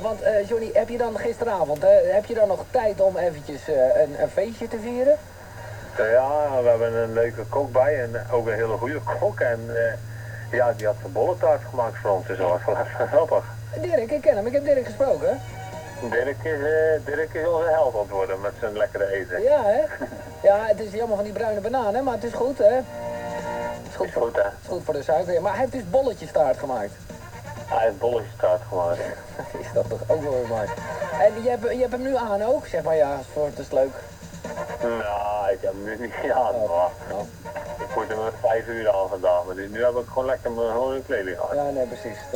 want Johnny, heb je dan gisteravond, heb je dan nog tijd om eventjes een feestje te vieren? Ja, we hebben een leuke kok bij en ook een hele goede kok. En ja, die had een bollentaart gemaakt voor ons, dus dat was wel even grappig. Dirk, ik ken hem, ik heb Dirk gesproken. Dirk is onze held aan het worden met zijn lekkere eten. Ja, hè? Ja, het is jammer van die bruine bananen, maar het is goed, hè? Het is goed, Is goed, hè? het is goed voor de suiker. Maar hij heeft dus bolletjestaart gemaakt. Hij heeft bolletjestaart gemaakt. Is dat toch ook wel weer mooi. En je hebt hem nu aan ook? Zeg maar ja, het is leuk. Nou, ik heb hem nu niet aan, maar Nou, ik moet hem 5 uur aan vandaag. Maar dus nu heb ik gewoon lekker mijn gewone kleding aan. ja, nee, precies.